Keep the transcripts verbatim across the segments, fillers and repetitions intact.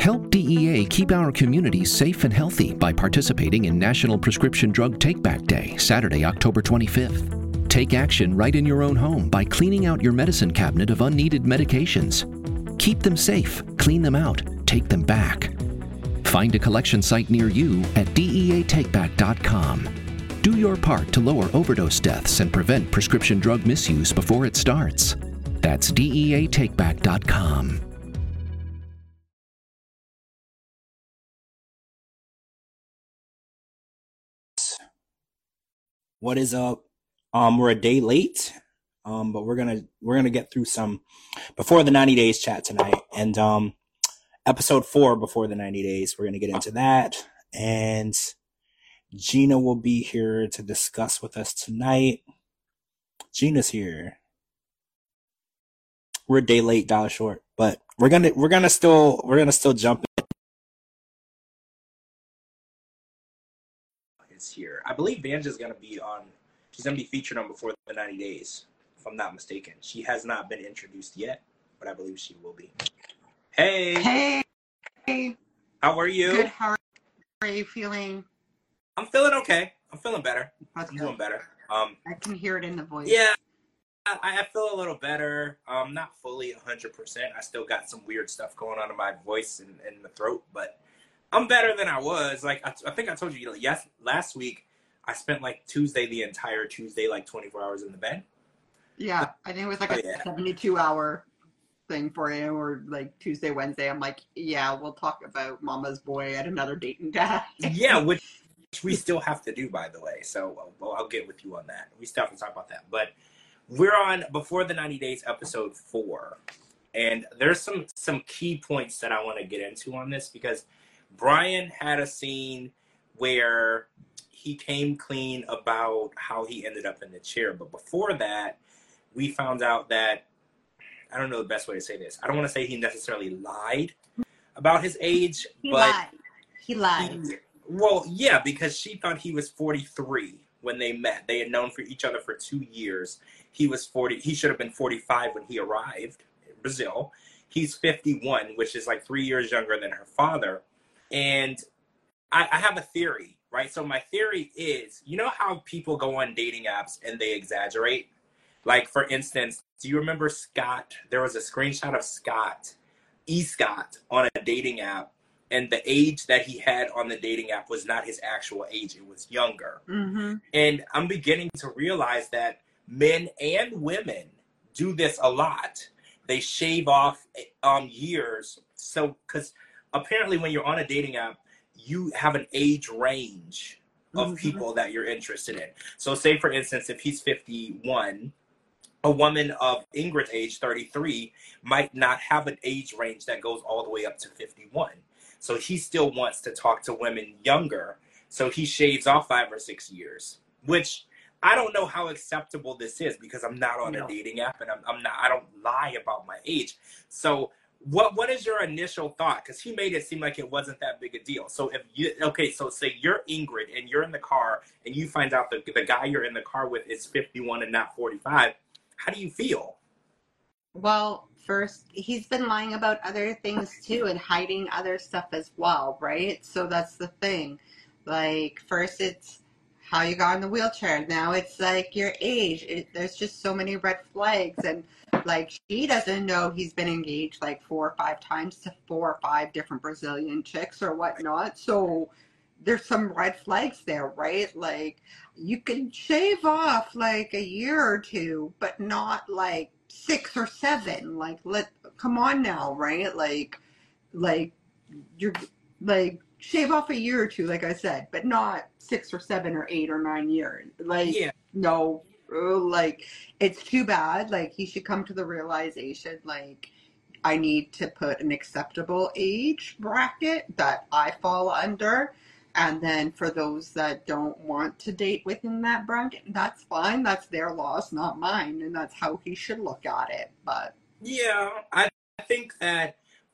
Help D E A keep our communities safe and healthy by participating in National Prescription Drug Take-Back Day, Saturday, October twenty-fifth. Take action right in your own home by cleaning out your medicine cabinet of unneeded medications. Keep them safe, clean them out, take them back. Find a collection site near you at D E A take back dot com. Do your part to lower overdose deaths and prevent prescription drug misuse before it starts. That's D E A take back dot com. What is up? Um, we're a day late, um, but we're gonna we're gonna get through some before the ninety days chat tonight, and um, episode four before the ninety days. We're gonna get into that, and Gina will be here to discuss with us tonight. Gina's here. We're a day late, dollar short, but we're gonna we're gonna still we're gonna still jump in. It's here. I believe Vanja's gonna be on. She's gonna be featured on Before the ninety days, if I'm not mistaken. She has not been introduced yet, but I believe she will be. Hey. Hey. How are you? Good. How are you feeling? I'm feeling okay. I'm feeling better. That's I'm good. doing better. Um, I can hear it in the voice. Yeah, I, I feel a little better. Um, not fully one hundred percent. I still got some weird stuff going on in my voice and in the throat, but I'm better than I was. Like, I, I think I told you, like, yes, last week, I spent, like, Tuesday, the entire Tuesday, like, twenty-four hours in the bed. Yeah, I think it was like Oh, a yeah. seventy-two hour thing for you, or like Tuesday, Wednesday. I'm like, yeah, we'll talk about Mama's Boy at another date and time. Yeah, which we still have to do, by the way. So well, I'll get with you on that. We still have to talk about that. But we're on Before the ninety days, episode four. And there's some, some key points that I want to get into on this, because Brian had a scene where he came clean about how he ended up in the chair. But before that, we found out that, I don't know the best way to say this. I don't want to say he necessarily lied about his age. He but lied. He lied. He, well, yeah, because she thought he was forty-three when they met. They had known for each other for two years. He was forty. He should have been forty-five when he arrived in Brazil. He's fifty-one, which is like three years younger than her father. And I, I have a theory, right? So my theory is, you know how people go on dating apps and they exaggerate? Like, for instance, do you remember Scott? There was a screenshot of Scott, E. Scott, on a dating app, and the age that he had on the dating app was not his actual age. It was younger. Mm-hmm. And I'm beginning to realize that men and women do this a lot. They shave off um, years. So, because apparently when you're on a dating app, you have an age range of Mm-hmm. people that you're interested in. So say, for instance, if he's fifty-one, a woman of Ingrid's age, thirty-three, might not have an age range that goes all the way up to fifty-one. So he still wants to talk to women younger. So he shaves off five or six years, which I don't know how acceptable this is, because I'm not on No. a dating app, and I'm, I'm not, I don't lie about my age. So what, what is your initial thought? Because he made it seem like it wasn't that big a deal. So if you, okay, so say you're Ingrid and you're in the car and you find out that the guy you're in the car with is fifty-one and not forty-five. How do you feel? Well, first, he's been lying about other things too and hiding other stuff as well, right? So that's the thing. Like, first it's how you got in the wheelchair. Now it's like your age. It, there's just so many red flags. And like, she doesn't know he's been engaged like four or five times to four or five different Brazilian chicks or whatnot. So there's some red flags there, right? Like, you can shave off like a year or two, but not like six or seven. Like, let come on now, right? Like, like you're like shave off a year or two, like I said, but not six or seven or eight or nine years. Like, Yeah. no, like it's too bad. Like, he should come to the realization, like, I need to put an acceptable age bracket that I fall under. And then for those that don't want to date within that bracket, that's fine. That's their loss, not mine. And that's how he should look at it. But Yeah, I think that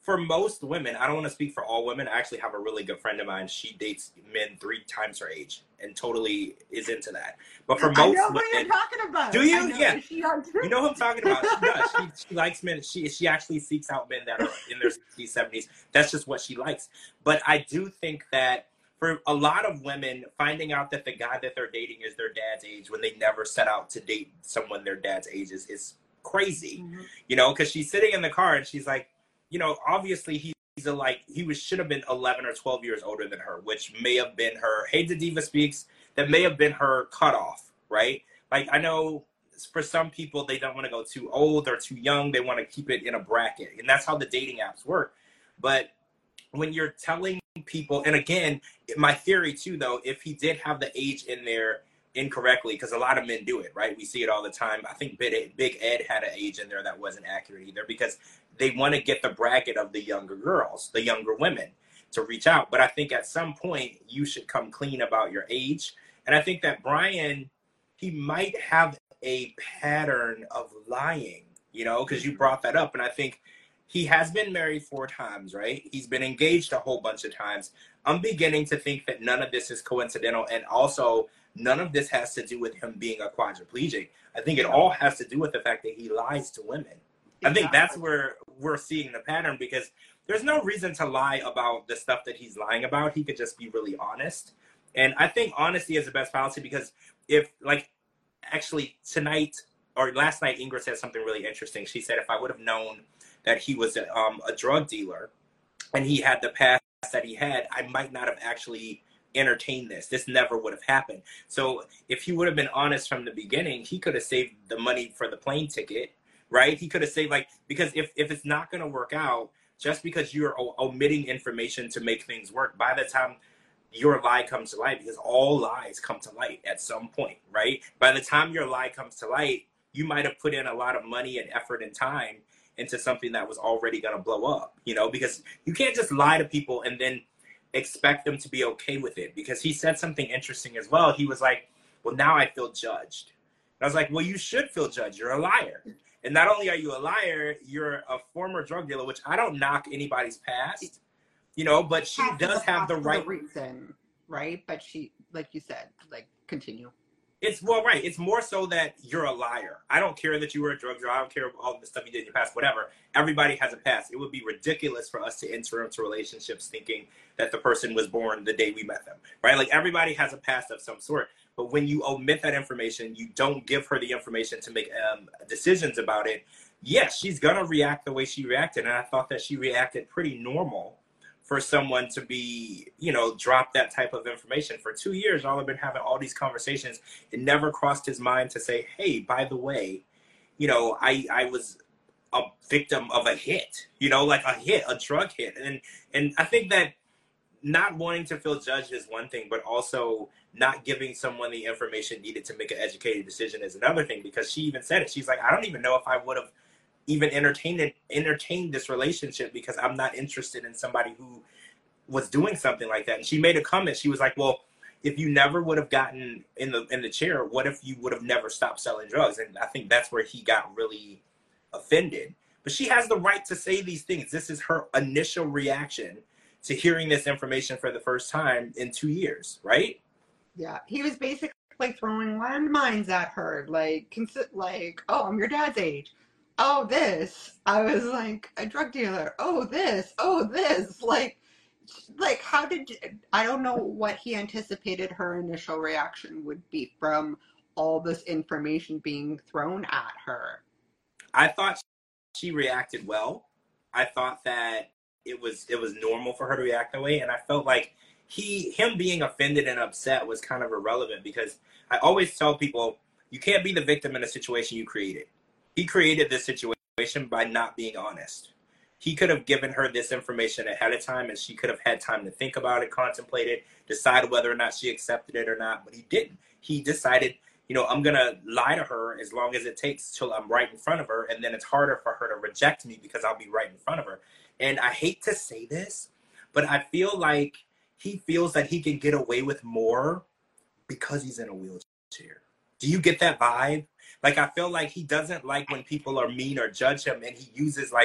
for most women, I don't want to speak for all women. I actually have a really good friend of mine. She dates men three times her age and totally is into that. But for most I know women, what you're talking about. do you? I know, Yeah. she on too? You know who I'm talking about. She does. She, she likes men. She she actually seeks out men that are in their sixties, seventies. That's just what she likes. But I do think that for a lot of women, finding out that the guy that they're dating is their dad's age when they never set out to date someone their dad's age is, is crazy. Mm-hmm. You know, because she's sitting in the car and she's like, you know, obviously he's a like he was should have been eleven or twelve years older than her, which may have been her. Hey, the Diva Speaks. That may have been her cutoff, right? Like I know for some people they don't want to go too old or too young. They want to keep it in a bracket, and that's how the dating apps work. But when you're telling people, and again, my theory too, though, if he did have the age in there incorrectly, because a lot of men do it, right? We see it all the time. I think Big, Big Ed had an age in there that wasn't accurate either because they want to get the bracket of the younger girls, the younger women to reach out. But I think at some point you should come clean about your age. And I think that Brian, he might have a pattern of lying, you know, because you brought that up. And I think he has been married four times, right? He's been engaged a whole bunch of times. I'm beginning to think that none of this is coincidental. And also, none of this has to do with him being a quadriplegic. I think it all has to do with the fact that he lies to women. I think that's where we're seeing the pattern because there's no reason to lie about the stuff that he's lying about. He could just be really honest. And I think honesty is the best policy because if, like, actually tonight or last night, Ingrid said something really interesting. She said, if I would have known that he was a, um, a drug dealer and he had the past that he had, I might not have actually entertained this. This never would have happened. So if he would have been honest from the beginning, he could have saved the money for the plane ticket, right? He could have saved, like, because if, if it's not going to work out, just because you're o- omitting information to make things work, by the time your lie comes to light, because all lies come to light at some point, right? By the time your lie comes to light, you might have put in a lot of money and effort and time into something that was already going to blow up, you know, because you can't just lie to people and then expect them to be okay with it. Because he said something interesting as well. He was like, well, now I feel judged. And I was like, well, you should feel judged. You're a liar. And not only are you a liar, you're a former drug dealer, which I don't knock anybody's past, you know, but she does have the right reason, right? But she, like you said, like, continue. It's, well, right. It's more so that you're a liar. I don't care that you were a drug dealer. I don't care about all the stuff you did in your past, whatever. Everybody has a past. It would be ridiculous for us to enter into relationships thinking that the person was born the day we met them, right? Like, everybody has a past of some sort. But when you omit that information, you don't give her the information to make um, decisions about it. Yes, she's going to react the way she reacted. And I thought that she reacted pretty normal for someone to be, you know, drop that type of information. For two years, y'all have been having all these conversations. It never crossed his mind to say, hey, by the way, you know, I, I was a victim of a hit, you know, like a hit, a drug hit. And, and I think that not wanting to feel judged is one thing, but also not giving someone the information needed to make an educated decision is another thing, because she even said it. She's like, I don't even know if I would have even entertained it, entertained this relationship because I'm not interested in somebody who was doing something like that. And she made a comment. She was like, well, if you never would have gotten in the in the chair, what if you would have never stopped selling drugs? And I think that's where he got really offended. But she has the right to say these things. This is her initial reaction to hearing this information for the first time in two years, right? Yeah, he was basically throwing landmines at her, like, consi- like, oh, I'm your dad's age. Oh, this. I was like a drug dealer. Oh, this. Oh, this. Like, like how did you, I don't know what he anticipated her initial reaction would be from all this information being thrown at her. I thought she reacted well. I thought that it was it was normal for her to react that way, and I felt like he him being offended and upset was kind of irrelevant, because I always tell people you can't be the victim in a situation you created. He created this situation by not being honest. He could have given her this information ahead of time, and she could have had time to think about it, contemplate it, decide whether or not she accepted it or not, but he didn't. He decided, you know, I'm going to lie to her as long as it takes till I'm right in front of her, and then it's harder for her to reject me because I'll be right in front of her. And I hate to say this, but I feel like he feels that he can get away with more because he's in a wheelchair. Do you get that vibe? Like, I feel like he doesn't like when people are mean or judge him, and he uses, like,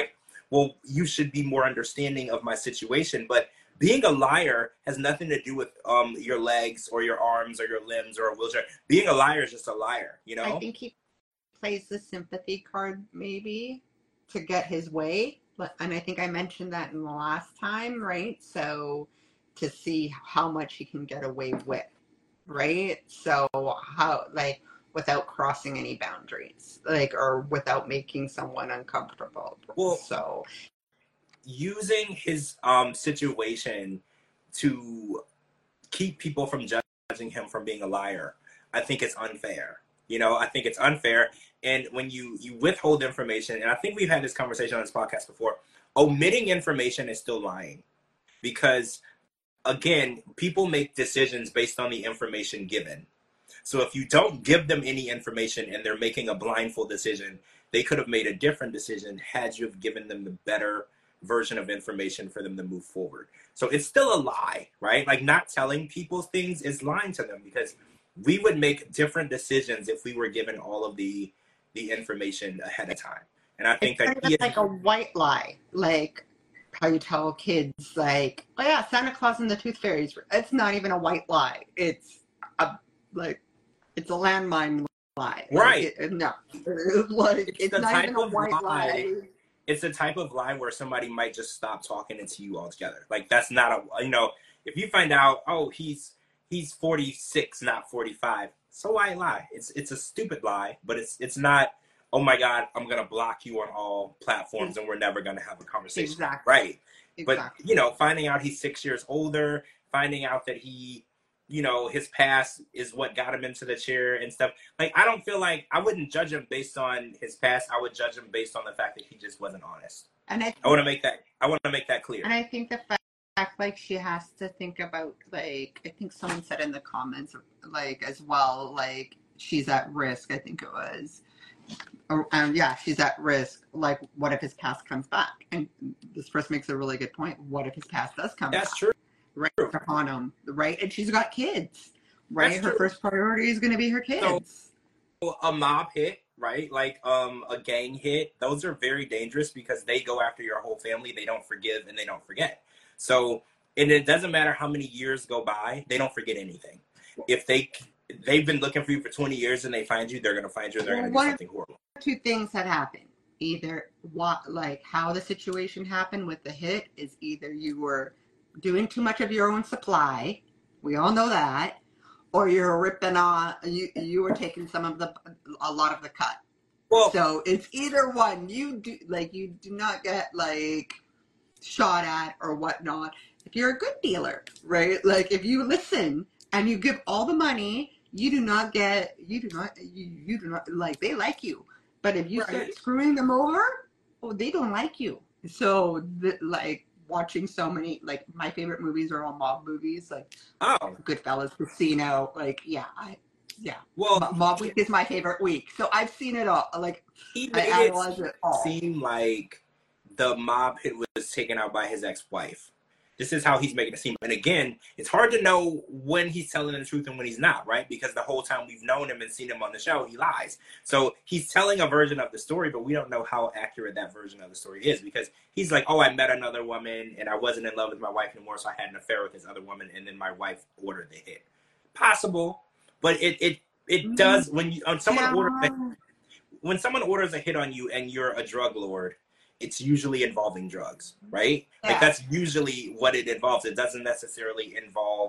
well, you should be more understanding of my situation. But being a liar has nothing to do with um your legs or your arms or your limbs or a wheelchair. Being a liar is just a liar, you know? I think he plays the sympathy card maybe to get his way. And I think I mentioned that in the last time, right? So to see how much he can get away with, right? So how, like, without crossing any boundaries, like, or without making someone uncomfortable. Well, so using his um situation to keep people from judging him from being a liar, I think it's unfair. You know, I think it's unfair. And when you you withhold information, and I think we've had this conversation on this podcast before, omitting information is still lying. Because again, people make decisions based on the information given. So if you don't give them any information and they're making a blindfold decision, they could have made a different decision had you have given them the better version of information for them to move forward. So it's still a lie, right? Like, not telling people things is lying to them, because we would make different decisions if we were given all of the the information ahead of time. And I think it's that kind of like a white lie, like how you tell kids, like, oh yeah, Santa Claus and the Tooth Fairies. It's not even a white lie. It's a, like, it's a landmine lie. Right. Like, it, no, like, it's, it's the not type even a of white lie. lie. It's the type of lie where somebody might just stop talking to you altogether. Like, that's not a, you know, if you find out, oh, he's he's forty-six, not forty-five, so why lie? It's it's a stupid lie, but it's it's not, oh my God, I'm gonna block you on all platforms and we're never gonna have a conversation. Exactly. Right. Exactly. But, you know, finding out he's six years older, finding out that he, you know, his past is what got him into the chair and stuff. Like, I don't feel like, I wouldn't judge him based on his past. I would judge him based on the fact that he just wasn't honest. And I, I want to make that, I want to make that clear. And I think the fact, like, she has to think about, like, I think someone said in the comments, like, as well, like, she's at risk, I think it was. Or, um, yeah, she's at risk. Like, what if his past comes back? And this person makes a really good point. What if his past does come That's back? true. Right upon him, right? And she's got kids, right? That's her true. first priority is going to be her kids. So, a mob hit, right? Like um, a gang hit, those are very dangerous because they go after your whole family. They don't forgive and they don't forget. So, and it doesn't matter how many years go by, they don't forget anything. If they they've been looking for you for twenty years and they find you, they're going to find you and they're going to do something horrible. Two things that happen. Either what, like how the situation happened with the hit is either you were doing too much of your own supply, we all know that, or you're ripping on, you you were taking some of the, a lot of the cut. Well, so it's either one. You do, like, you do not get, like, shot at or whatnot if you're a good dealer, right? Like, if you listen and you give all the money, you do not get, you do not, you, you do not, like, they like you. But if you right. start screwing them over, oh, they don't like you. So, the, like, watching so many, like, my favorite movies are all mob movies, like oh, Goodfellas, Casino, like, yeah, I, yeah. Well, Mob, mob week is my favorite week, so I've seen it all. Like, he I analyze it, it all. Seem like the mob hit was taken out by his ex-wife. This is how he's making it seem. And again, it's hard to know when he's telling the truth and when he's not, right? Because the whole time we've known him and seen him on the show, he lies. So he's telling a version of the story, but we don't know how accurate that version of the story is, because he's like, oh, I met another woman and I wasn't in love with my wife anymore, so I had an affair with this other woman, and then my wife ordered the hit. Possible, but it it it mm-hmm. does when you um, someone yeah. orders a, when someone orders a hit on you and you're a drug lord, it's usually involving drugs, right? Yeah. Like, that's usually what it involves. It doesn't necessarily involve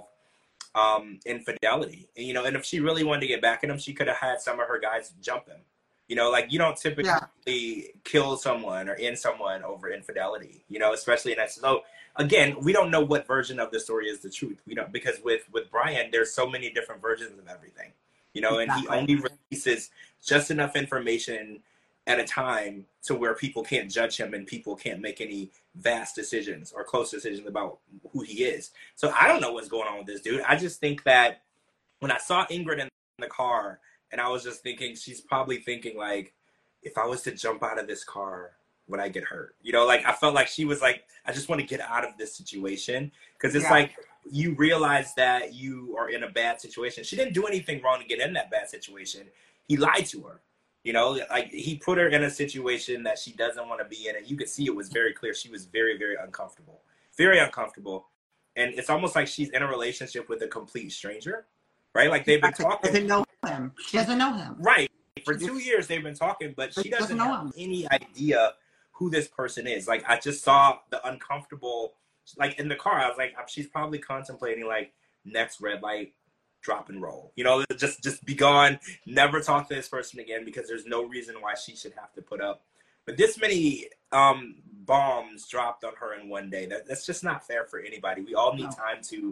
um, infidelity. And, you know, and if she really wanted to get back at him, she could have had some of her guys jump him. You know, like, you don't typically yeah. kill someone or end someone over infidelity, you know, especially in that. So, again, we don't know what version of the story is the truth. We don't, because with, with Brian, there's so many different versions of everything, you know, exactly. and he only releases just enough information at a time to where people can't judge him and people can't make any vast decisions or close decisions about who he is. So I don't know what's going on with this dude. I just think that when I saw Ingrid in the car, and I was just thinking, she's probably thinking, like, if I was to jump out of this car, would I get hurt? You know, like, I felt like she was like, I just want to get out of this situation. Because it's yeah. like, you realize that you are in a bad situation. She didn't do anything wrong to get in that bad situation. He lied to her. You know, like he put her in a situation that she doesn't want to be in, and you could see it was very clear. She was very, very uncomfortable, very uncomfortable, and it's almost like she's in a relationship with a complete stranger, right? Like they've been talking. Doesn't know him. She doesn't know him. Right. For two years they've been talking, but she doesn't, doesn't have him. any idea who this person is. Like I just saw the uncomfortable, like in the car, I was like, she's probably contemplating like next red light, drop and roll. You know, just just be gone, never talk to this person again, because there's no reason why she should have to put up. But this many um, bombs dropped on her in one day. That, that's just not fair for anybody. We all need no. time to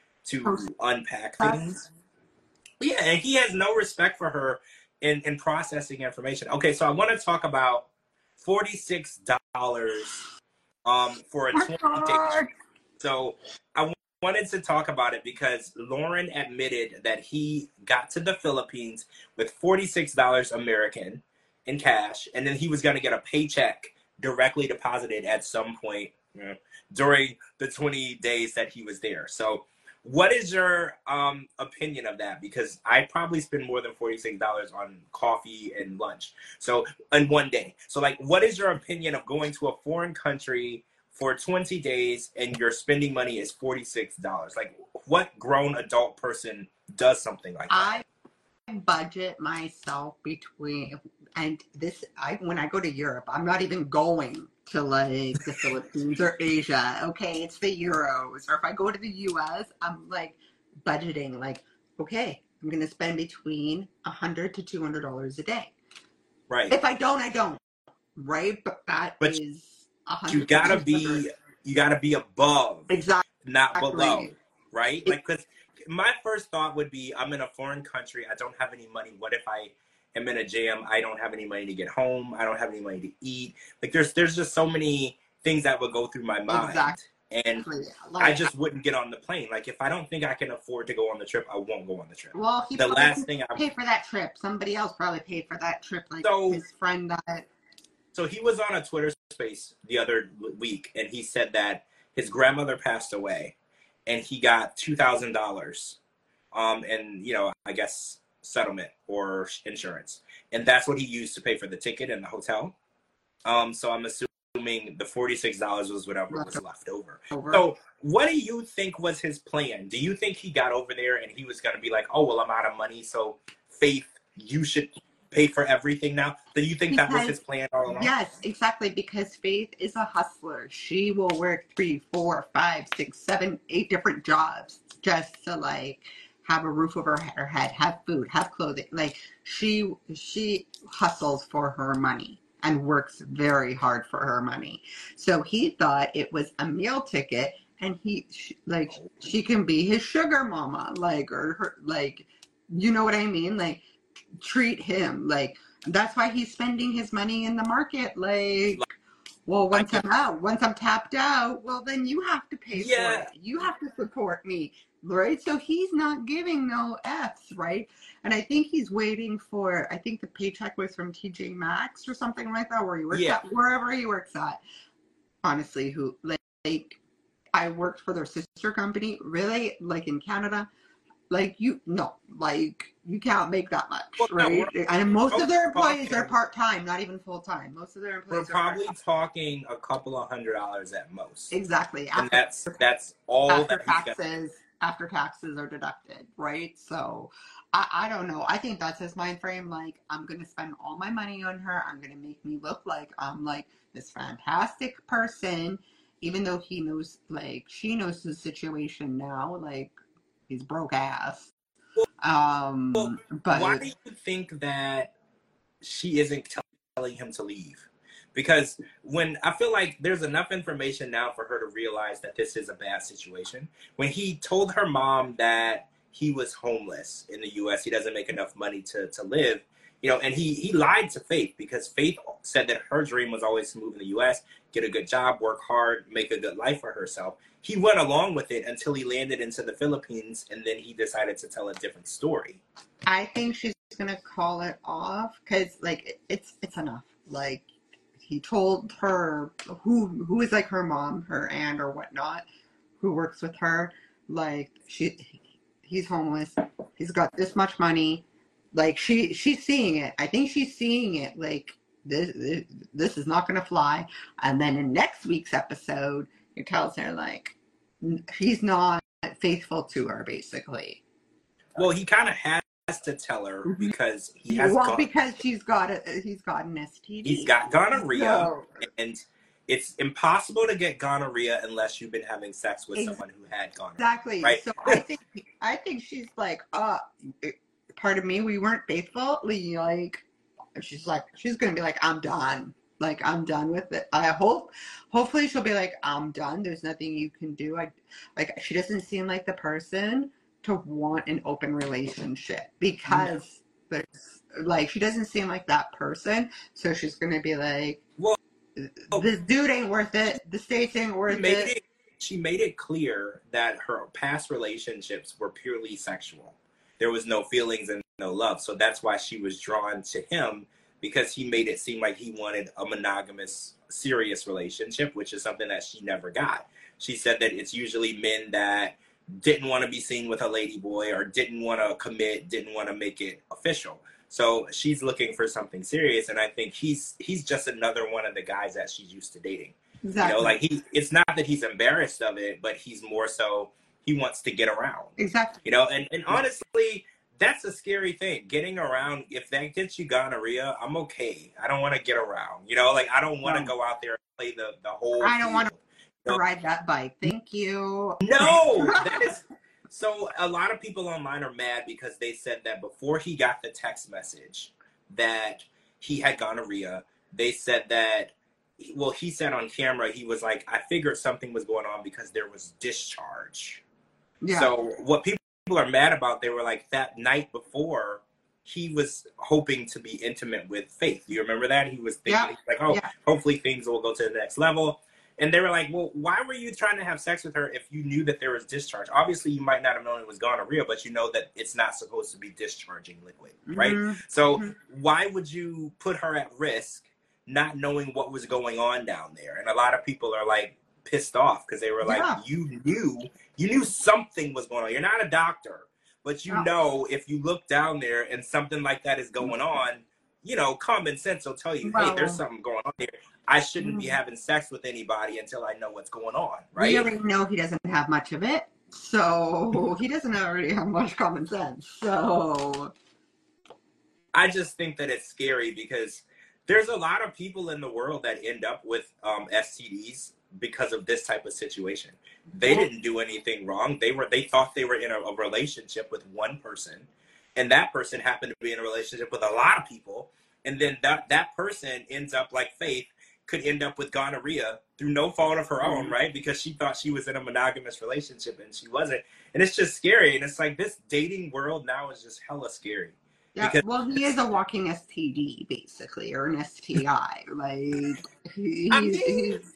to unpack things. Yeah, and he has no respect for her in, in processing information. Okay, so I want to talk about forty-six dollars um, for a twenty day. So I wanted to talk about it because Lauren admitted that he got to the Philippines with forty-six dollars American in cash, and then he was going to get a paycheck directly deposited at some point you know, during the twenty days that he was there. So what is your um, opinion of that? Because I probably spend more than forty-six dollars on coffee and lunch. So in one day. So like, what is your opinion of going to a foreign country for twenty days and your spending money is forty-six dollars? Like, what grown adult person does something like that? I budget myself between, and this, I when I go to Europe, I'm not even going to like the Philippines or Asia. Okay, it's the euros. Or if I go to the U S, I'm like budgeting like, okay, I'm going to spend between one hundred to two hundred dollars a day. Right. If I don't, I don't. Right? But that but is you gotta be you gotta be above, exactly, not below, right? Like, because my first thought would be, I'm in a foreign country, I don't have any money. What if I am in a jam? I don't have any money to get home. I don't have any money to eat. Like, there's there's just so many things that would go through my mind, exactly. and like, I just wouldn't get on the plane. Like, if I don't think I can afford to go on the trip, I won't go on the trip. Well, he the last thing I pay for that trip. Somebody else probably paid for that trip, like so, his friend that. So he was on a Twitter space the other week, and he said that his grandmother passed away, and he got two thousand dollars, um, and you know, I guess settlement or insurance, and that's what he used to pay for the ticket and the hotel. Um, so I'm assuming the forty-six dollars was whatever was left over. over. So what do you think was his plan? Do you think he got over there and he was going to be like, oh, well, I'm out of money, so Faith, you should pay for everything now? Do you think because, that was his plan all along? Yes, exactly, because Faith is a hustler. She will work three, four, five, six, seven, eight different jobs just to like have a roof over her head, have food, have clothing. Like she she hustles for her money and works very hard for her money. So he thought it was a meal ticket, and he she, like she can be his sugar mama, like or her like, you know what I mean, like treat him like. That's why he's spending his money in the market. Like, well, once I'm out, once I'm tapped out, well, then you have to pay yeah. for it. You have to support me, right? So he's not giving no F's, right? And I think he's waiting for, I think the paycheck was from T J Maxx or something like that, where he works yeah. at, wherever he works at. Honestly, who, like, I worked for their sister company, really, like in Canada. Like, you, no, like, you can't make that much, well, right? No, and most of their employees talking, are part-time, not even full-time. Most of their employees we're are probably part-time. talking a couple of hundred dollars at most. Exactly. After, and that's, that's all after that taxes, after taxes are deducted, right? So, I, I don't know. I think that's his mind frame. Like, I'm going to spend all my money on her. I'm going to make me look like I'm, like, this fantastic person, even though he knows, like, she knows the situation now, like, he's broke ass. Um, well, but why do you think that she isn't telling him to leave? Because when I feel like there's enough information now for her to realize that this is a bad situation. When he told her mom that he was homeless in the U S, he doesn't make enough money to, to live, you know, and he, he lied to Faith, because Faith said that her dream was always to move in the U S, get a good job, work hard, make a good life for herself. He went along with it until he landed into the Philippines, and then he decided to tell a different story. I think she's gonna call it off, because like it's it's enough. Like, he told her who who is like her mom, her aunt or whatnot, who works with her, like she he's homeless, he's got this much money, Like she she's seeing it. I think she's seeing it. Like this this, this is not going to fly. And then in next week's episode, he tells her like he's not faithful to her, basically. Well, he kind of has to tell her Mhm. because he has Well, gone, because she's got a he's got an S T D. he's got gonorrhea, So, and it's impossible to get gonorrhea unless you've been having sex with Ex- someone who had gonorrhea. exactly. Right? So I think I think she's like, uh, pardon me, we weren't faithful. Like, she's like, she's gonna be like, I'm done. Like, I'm done with it. I hope, hopefully, she'll be like, I'm done. There's nothing you can do. I, like, she doesn't seem like the person to want an open relationship because no. there's like, she doesn't seem like that person. So she's gonna be like, well, this dude ain't worth it. The states ain't worth she made it. it. She made it clear that her past relationships were purely sexual. There was no feelings and no love. So that's why she was drawn to him, because he made it seem like he wanted a monogamous, serious relationship, which is something that she never got. She said that it's usually men that didn't want to be seen with a lady boy or didn't want to commit, didn't want to make it official. So she's looking for something serious, and I think he's he's just another one of the guys that she's used to dating. Exactly. You know, like he, it's not that he's embarrassed of it, but he's more so he wants to get around. Exactly. You know, and, and honestly, that's a scary thing. Getting around, if that gets you gonorrhea, I'm okay. I don't want to get around. You know, like I don't want to No. go out there and play the, the whole I don't want field. to ride that bike. Thank you. No, that is so. A lot of people online are mad because they said that before he got the text message that he had gonorrhea, they said that, well, he said on camera, he was like, I figured something was going on because there was discharge. Yeah. So what people are mad about, they were like, that night before, he was hoping to be intimate with Faith. You remember that? He was thinking, Yeah. like, oh, Yeah. hopefully things will go to the next level. And they were like, well, why were you trying to have sex with her if you knew that there was discharge? Obviously, you might not have known it was gonorrhea, but you know that it's not supposed to be discharging liquid, right? Mhm. So Mhm. why would you put her at risk not knowing what was going on down there? And a lot of people are like pissed off because they were like, Yeah. you knew, you knew something was going on. You're not a doctor, but you No. know, if you look down there and something like that is going on, you know, common sense will tell you, hey, Well, there's something going on here. I shouldn't be Mhm. having sex with anybody until I know what's going on, we right? already know he doesn't have much of it, so he doesn't already have much common sense. So I just think that it's scary because there's a lot of people in the world that end up with um, S T Ds because of this type of situation. They didn't do anything wrong. They were they thought they were in a, a relationship with one person, and that person happened to be in a relationship with a lot of people, and then that that person ends up like Faith, could end up with gonorrhea through no fault of her own, right? Because she thought she was in a monogamous relationship and she wasn't. And it's just scary. And it's like this dating world now is just hella scary. yeah, Because well, he is a walking S T D basically, or an S T I. Like he, I he's, mean, he's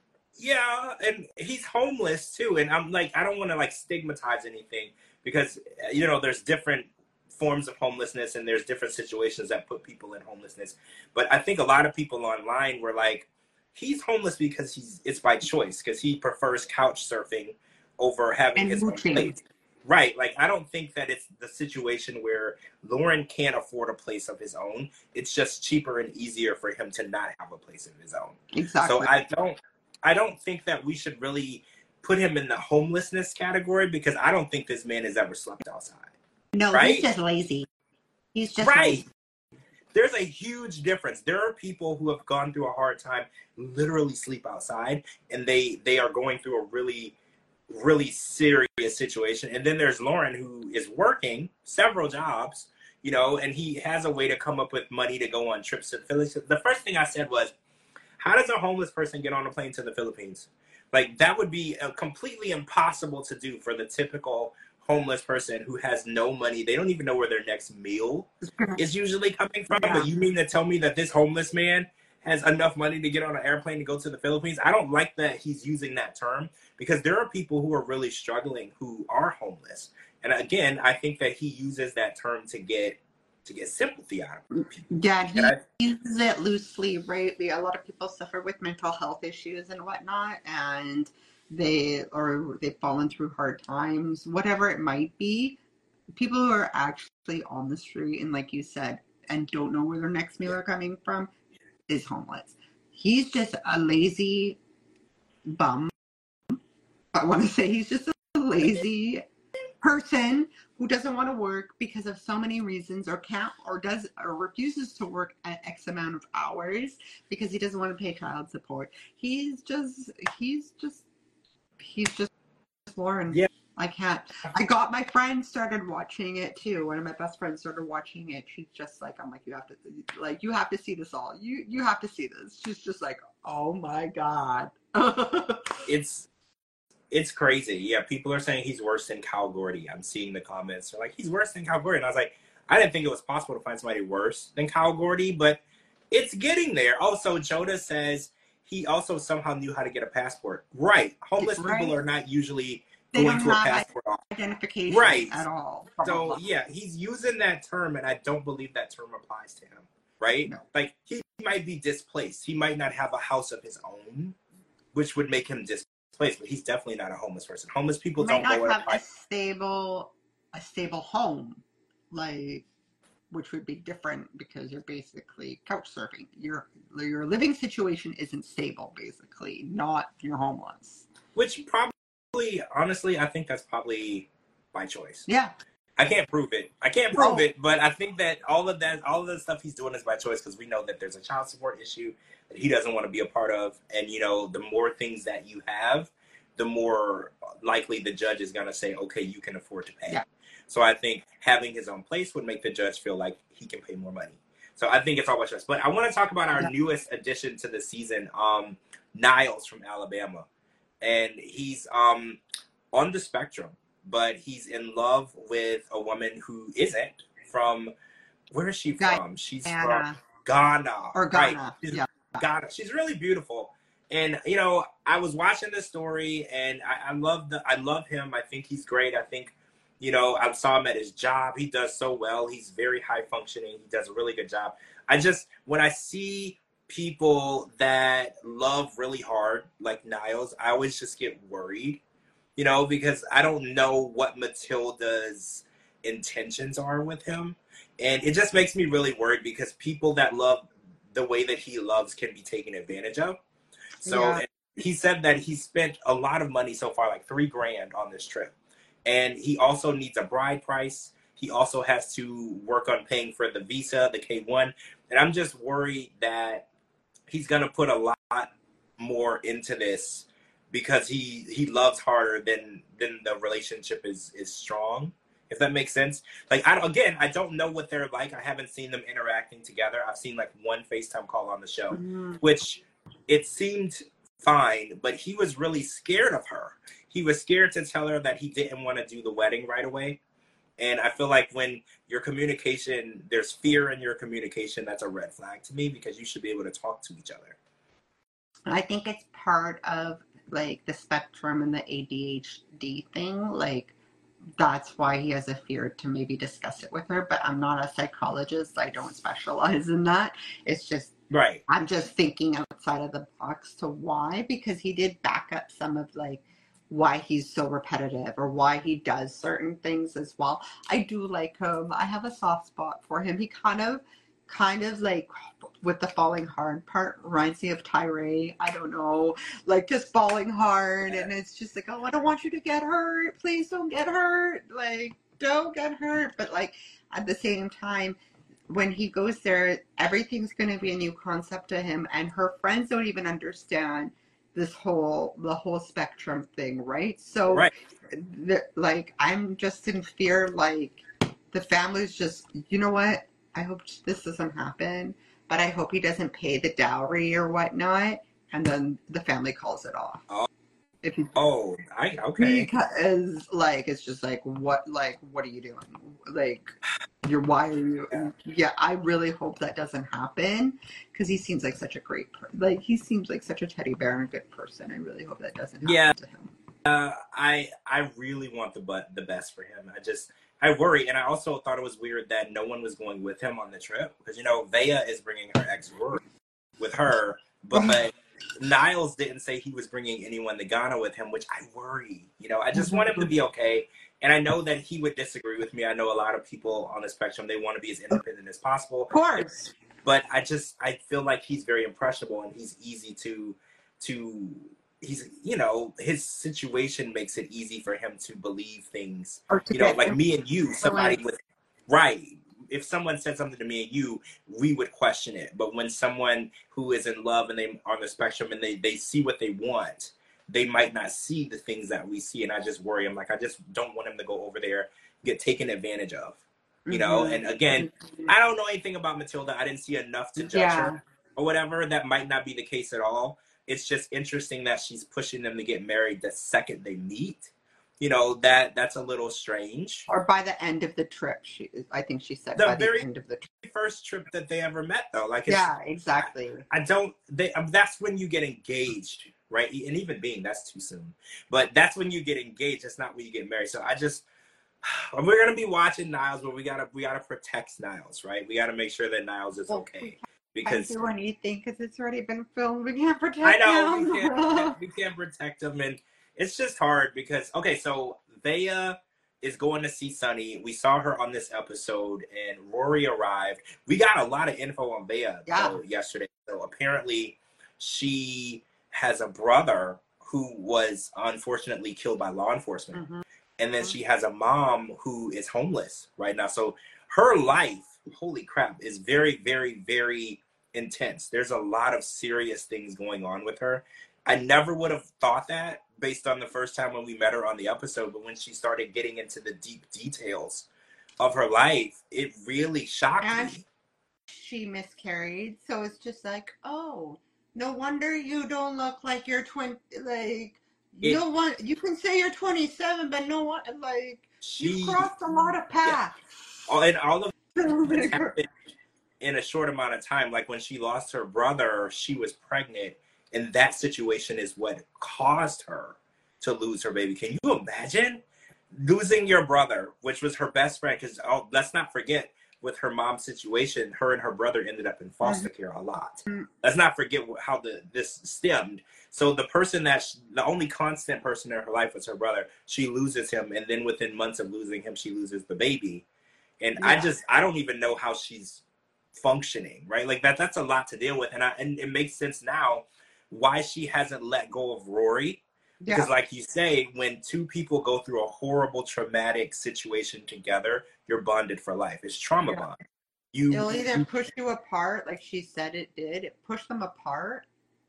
yeah, and he's homeless too. And I'm like, I don't want to like stigmatize anything because, you know, there's different forms of homelessness and there's different situations that put people in homelessness. But I think a lot of people online were like, he's homeless because he's it's by choice, because he prefers couch surfing over having and his own mooching. place. Right. Like, I don't think that it's the situation where Lauren can't afford a place of his own. It's just cheaper and easier for him to not have a place of his own. Exactly. So I don't I don't think that we should really put him in the homelessness category, because I don't think this man has ever slept outside. No, right? he's just lazy. He's just Right. lazy. There's a huge difference. There are people who have gone through a hard time, literally sleep outside, and they they are going through a really, really serious situation. And then there's Lauren, who is working several jobs, you know, and he has a way to come up with money to go on trips to the Philippines. The first thing I said was, how does a homeless person get on a plane to the Philippines? Like, that would be uh, completely impossible to do for the typical homeless person who has no money. They don't even know where their next meal is usually coming from. Yeah. But you mean to tell me that this homeless man has enough money to get on an airplane to go to the Philippines? I don't like that he's using that term, because there are people who are really struggling who are homeless. And again, I think that he uses that term to get to get sympathy out of people. Yeah, he And I, uses it loosely, right? We, a lot of people suffer with mental health issues and whatnot, and they or they've fallen through hard times, whatever it might be. people who are actually on the street and, like you said, and don't know where their next meal are coming from is homeless. He's just a lazy bum. I want to say he's just a lazy person who doesn't want to work because of so many reasons, or can't, or does, or refuses to work at X amount of hours because he doesn't want to pay child support. He's just, he's just, he's just Lauren. Yeah. I can't. I got my friend started watching it too. One of my best friends started watching it. She's just like, I'm like, you have to, like, you have to see this all. You, you have to see this. She's just like, oh my God. It's, it's crazy. Yeah, people are saying he's worse than Cal Gordy. I'm seeing the comments. They're like, he's worse than Cal Gordy. And I was like, I didn't think it was possible to find somebody worse than Cal Gordy, but it's getting there. Also, Joda says he also somehow knew how to get a passport. Right. Homeless Right. people are not usually They going don't to a have passport office. identification Right. at all. So, yeah, he's using that term, and I don't believe that term applies to him. Right? No. Like, he might be displaced. He might not have a house of his own, which would make him displaced. Place, but he's definitely not a homeless person. Homeless people might don't not go have out. a stable, a stable home, like, which would be different because you're basically couch surfing. Your your living situation isn't stable, basically. Not you're homeless. Which probably, honestly, I think that's probably by choice. Yeah. I can't prove it. I can't prove No. it, but I think that all of that, all of the stuff he's doing is by choice because we know that there's a child support issue that he doesn't want to be a part of. And, you know, the more things that you have, the more likely the judge is going to say, okay, you can afford to pay. Yeah. So I think having his own place would make the judge feel like he can pay more money. So I think it's all by choice. But I want to talk about our Yeah. newest addition to the season, um, Niles from Alabama. And he's um, on the spectrum, but he's in love with a woman who isn't from, where is she Guyana. from? She's from Ghana. Or Ghana. Right. She's Yeah. Ghana. She's really beautiful. And, you know, I was watching this story and I, I love the, I love him. I think he's great. I think, you know, I saw him at his job. He does so well. He's very high functioning. He does a really good job. I just, when I see people that love really hard, like Niles, I always just get worried, you know, because I don't know what Matilda's intentions are with him. And it just makes me really worried because people that love the way that he loves can be taken advantage of. So Yeah. he said that he spent a lot of money so far, like three grand on this trip. And he also needs a bride price. He also has to work on paying for the visa, the K one. And I'm just worried that he's going to put a lot more into this because he, he loves harder than, than the relationship is, is strong, if that makes sense. Like, I don't, again, I don't know what they're like. I haven't seen them interacting together. I've seen like one FaceTime call on the show, Mm-hmm. which it seemed fine, but he was really scared of her. He was scared to tell her that he didn't want to do the wedding right away. And I feel like when your communication, there's fear in your communication, that's a red flag to me because you should be able to talk to each other. I think it's part of like the spectrum and the A D H D thing. Like, that's why he has a fear to maybe discuss it with her. But I'm not a psychologist. I don't specialize in that. It's just, right. I'm just thinking outside of the box to why, because he did back up some of like why he's so repetitive or why he does certain things as well. I do like him. I have a soft spot for him. He kind of, kind of like with the falling hard part reminds me of Tyree. I don't know, like just falling hard. And it's just like, oh, I don't want you to get hurt. Please don't get hurt. Like, don't get hurt. But like at the same time, when he goes there, everything's going to be a new concept to him. And her friends don't even understand this whole, the whole spectrum thing, right? So, right. The, like, I'm just in fear, like, the family's just, you know what? I hope this doesn't happen, but I hope he doesn't pay the dowry or whatnot. And then the family calls it off. Oh, if he, oh I, okay. Because, like, it's just like, what, like, what are you doing? Like, you're, why are you, yeah, yeah I really hope that doesn't happen because he seems like such a great, per- like, he seems like such a teddy bear and a good person. I really hope that doesn't happen yeah. to him. Uh, I I really want the but the best for him. I just I worry, and I also thought it was weird that no one was going with him on the trip because you know Vea is bringing her ex work with her, but Niles didn't say he was bringing anyone to Ghana with him, which I worry. You know, I just want him to be okay. And I know that he would disagree with me. I know a lot of people on the spectrum, they want to be as independent as possible. Of course. But I just, I feel like he's very impressionable and he's easy to, to, he's, you know, his situation makes it easy for him to believe things. Or to you know, get like me and you, somebody like, with, right. If someone said something to me and you, we would question it. But when someone who is in love and they are on the spectrum and they, they see what they want, they might not see the things that we see. And I just worry. I'm like, I just don't want him to go over there, get taken advantage of, you mm-hmm. know? And again, I don't know anything about Matilda. I didn't see enough to judge yeah. her or whatever. That might not be the case at all. It's just interesting that she's pushing them to get married the second they meet. You know, that that's a little strange. Or by the end of the trip, she I think she said the by very the end of the trip. first trip that they ever met, though. Like, it's, yeah, exactly. I, I don't. They um, that's when you get engaged, right? And even being that's too soon. But that's when you get engaged. That's not when you get married. So I just we're gonna be watching Niles, but we gotta we gotta protect Niles, right? We gotta make sure that Niles is well, okay. Because I do anything because it's already been filmed. We can't protect I know him. we can't we can't protect him and. It's just hard because, okay, so Vea is going to see Sonny. We saw her on this episode, and Rory arrived. We got a lot of info on Vea yeah. though, yesterday. So apparently she has a brother who was unfortunately killed by law enforcement. Mm-hmm. And then she has a mom who is homeless right now. So her life, holy crap, is very, very, very intense. There's a lot of serious things going on with her. I never would have thought that based on the first time when we met her on the episode, but when she started getting into the deep details of her life, it really shocked and me. She miscarried, so it's just like, oh, no wonder you don't look like you're twenty. Like, it, no one, you can say you're twenty-seven, but no one, like, she, you crossed a lot of paths. Yeah. And all of this happened in a short amount of time. Like when she lost her brother, she was pregnant. And that situation is what caused her to lose her baby. Can you imagine losing your brother, which was her best friend? Because oh, let's not forget, with her mom's situation, her and her brother ended up in foster mm-hmm. care a lot. Mm-hmm. Let's not forget how the this stemmed. So the person that, she, the only constant person in her life was her brother. She loses him, and then within months of losing him, she loses the baby. And yeah. I just, I don't even know how she's functioning, right? Like that, that's a lot to deal with. And, I, and it makes sense now why she hasn't let go of Rory. Yeah. Because like you say, when two people go through a horrible, traumatic situation together, you're bonded for life. It's trauma yeah. bond. You, It'll either push you apart, like she said it did. It pushed them apart,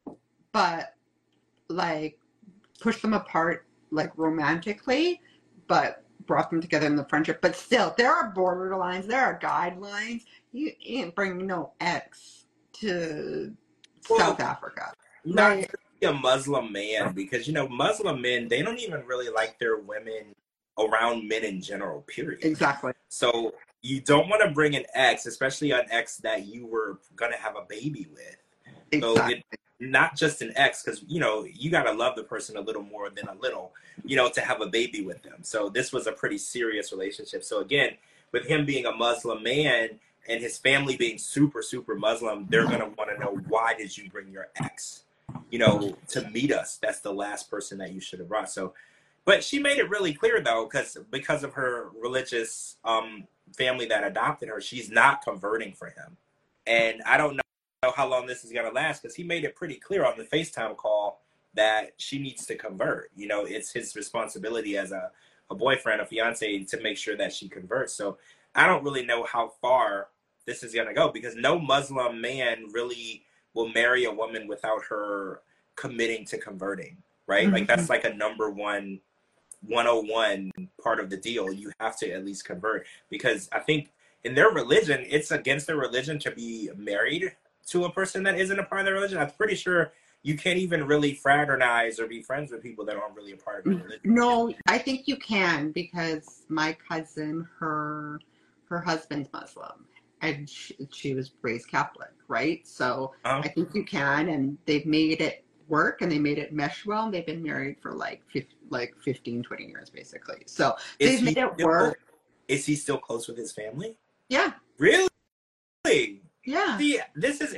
but like pushed them apart like romantically, but brought them together in the friendship. But still, there are borderlines, there are guidelines. You ain't bring no ex to well, South Africa. Not like, a Muslim man, because you know Muslim men, they don't even really like their women around men in general, period. Exactly. So you don't want to bring an ex, especially an ex that you were gonna have a baby with. Exactly. So it, not just an ex, because you know you gotta love the person a little more than a little, you know, to have a baby with them. So this was a pretty serious relationship. So again, with him being a Muslim man and his family being super super Muslim, they're gonna want to know, why did you bring your ex, you know, to meet us? That's the last person that you should have brought. So, but she made it really clear though, because because of her religious um, family that adopted her, she's not converting for him. And I don't know how long this is going to last, because he made it pretty clear on the FaceTime call that she needs to convert. You know, it's his responsibility as a, a boyfriend, a fiance, to make sure that she converts. So I don't really know how far this is going to go, because no Muslim man really will marry a woman without her committing to converting, right? Mm-hmm. Like that's like a number one, one oh one part of the deal. You have to at least convert, because I think in their religion, it's against their religion to be married to a person that isn't a part of their religion. I'm pretty sure you can't even really fraternize or be friends with people that aren't really a part of your religion. No, I think you can, because my cousin, her her husband's Muslim, and she, she was raised Catholic, right? So uh-huh. I think you can, and they've made it work, and they made it mesh well, and they've been married for like fifteen, like fifteen, twenty years, basically. So is they've made it work. Close, is he still close with his family? Yeah. Really? Yeah. See, this is interesting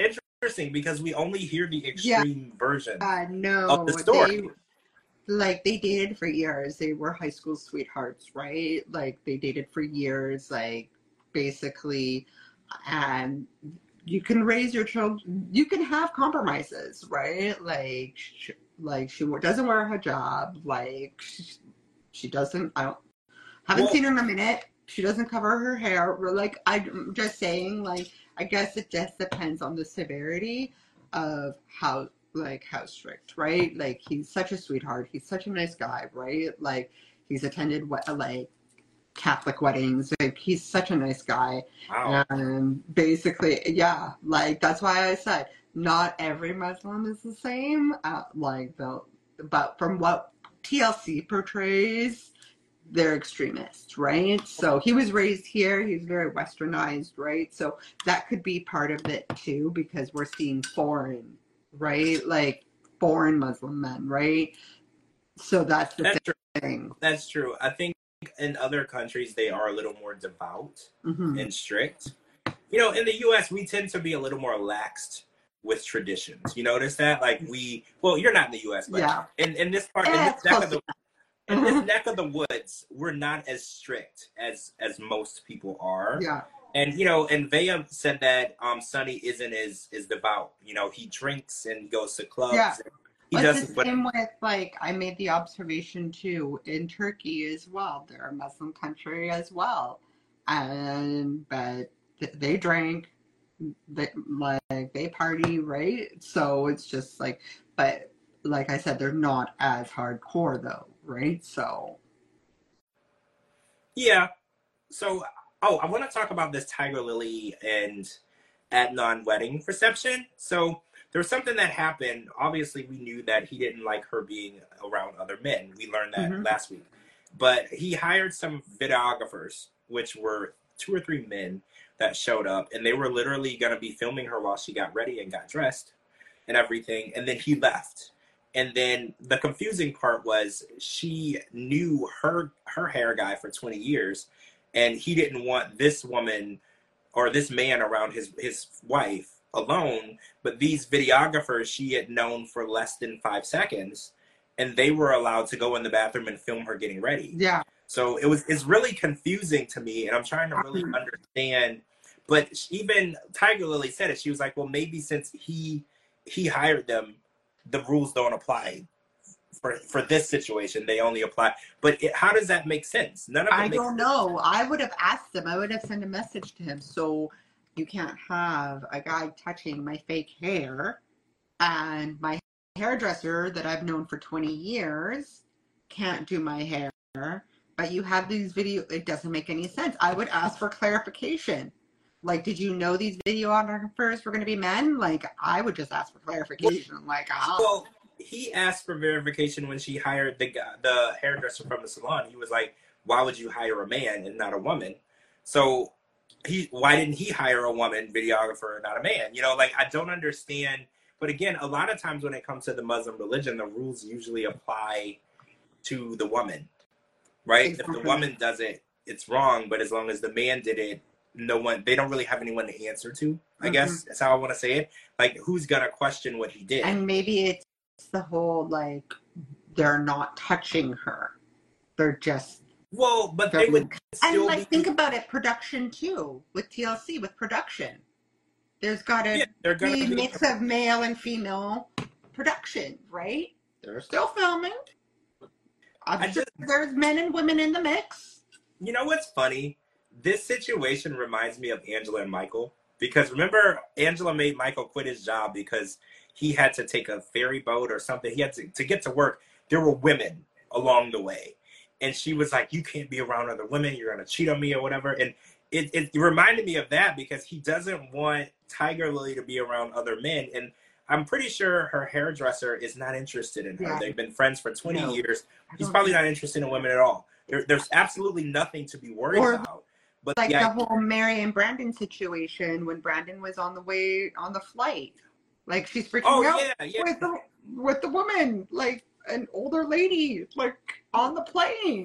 interesting because we only hear the Yeah. extreme version Uh, of the no, story. they like they dated for years. They were high school sweethearts, right? Like they dated for years, like basically, and you can raise your children. You can have compromises, right? Like, sh- like she doesn't wear a hijab. Like she, she doesn't. I don't haven't Well, seen her in a minute. She doesn't cover her hair. We're like, I'm just saying, like, I guess it just depends on the severity of how, like, how strict, right? Like, he's such a sweetheart. He's such a nice guy, right? Like, he's attended what, like, Catholic weddings. Like, he's such a nice guy. wow. And basically, yeah, like, that's why I said not every Muslim is the same. Uh, like, the, but from what T L C portrays, they're extremists, right? So he was raised here. He's very westernized, right? So that could be part of it too, because we're seeing foreign, right? Like foreign Muslim men, right? So that's the That's true. thing. That's true. I think in other countries they are a little more devout Mm-hmm. and strict. You know, in the U S we tend to be a little more laxed with traditions. You notice that? Like we, well, you're not in the U S, but Yeah. in, in this part, in Yeah, this it's neck close of the in this neck of the woods, we're not as strict as as most people are. Yeah. And you know, and Vaya said that um Sonny isn't as as devout. You know, he drinks and goes to clubs. Yeah. And he But does it's the same with, like, I made the observation too in Turkey as well. They're a Muslim country as well. And, but th- they drink, they, like, they party, right? So it's just like, but like I said, they're not as hardcore though, right? So, Yeah. So, oh, I want to talk about this Tiger Lily and Adnan wedding reception. So, there was something that happened. Obviously, we knew that he didn't like her being around other men. We learned that Mhm. last week. But he hired some videographers, which were two or three men that showed up, and they were literally going to be filming her while she got ready and got dressed and everything. And then he left. And then the confusing part was she knew her her hair guy for twenty years, and he didn't want this woman or this man around his his wife alone. But these videographers she had known for less than five seconds, and they were allowed to go in the bathroom and film her getting ready. yeah. So it was it's really confusing to me, and I'm trying to really Mhm. understand. But even Tiger Lily said it. She was like, "Well, maybe since he he hired them, the rules don't apply for for this situation. They only apply." But it, how does that make sense? None of it I makes don't sense. know. I would have asked him. I would have sent a message to him. So you can't have a guy touching my fake hair, and my hairdresser that I've known for twenty years can't do my hair. But you have these video. It doesn't make any sense. I would ask for clarification. Like, did you know these videographers were going to be men? Like, I would just ask for clarification. Like, ah, Well, he asked for verification when she hired the guy, the hairdresser from the salon. He was like, "Why would you hire a man and not a woman?" So he, why didn't he hire a woman videographer and not a man? You know, like I don't understand. But again, a lot of times when it comes to the Muslim religion, the rules usually apply to the woman, right? If the exactly. woman does it, it's wrong. But as long as the man did it, no one, they don't really have anyone to answer to. I Mhm. guess that's how I want to say it. Like, who's gonna question what he did? And maybe it's the whole, like, they're not touching her. They're just Well, but they would And still like, be. think about it, production too, with T L C, with production. There's got Yeah, to they're gonna be a be. mix of male and female production, right? They're still filming. I'm I sure just, there's men and women in the mix. you know what's funny? This situation reminds me of Angela and Michael. Because remember, Angela made Michael quit his job because he had to take a ferry boat or something. He had to, to get to work. There were women along the way. And she was like, "You can't be around other women. You're going to cheat on me or whatever." And it, it reminded me of that because he doesn't want Tiger Lily to be around other men. And I'm pretty sure her hairdresser is not interested in her. Yeah. They've been friends for twenty No. years. I He's don't probably think- not interested in women at all. There, there's absolutely nothing to be worried Or about. But Like yeah, the whole Mary and Brandon situation when Brandon was on the way on the flight. Like, she's freaking oh out yeah, yeah. with the with the woman, like an older lady, like on the plane.